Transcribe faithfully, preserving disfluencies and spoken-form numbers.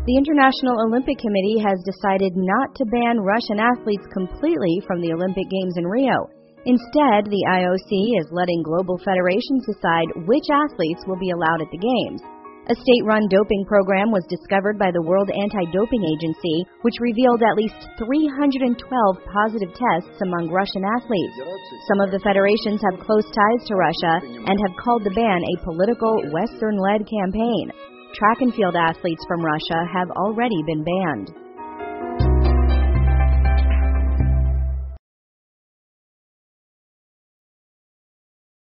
The International Olympic Committee has decided not to ban Russian athletes completely from the Olympic Games in Rio. Instead, the I O C is letting global federations decide which athletes will be allowed at the Games. A state-run doping program was discovered by the World Anti-Doping Agency, which revealed at least three hundred twelve positive tests among Russian athletes. Some of the federations have close ties to Russia and have called the ban a political, Western-led campaign. Track and field athletes from Russia have already been banned.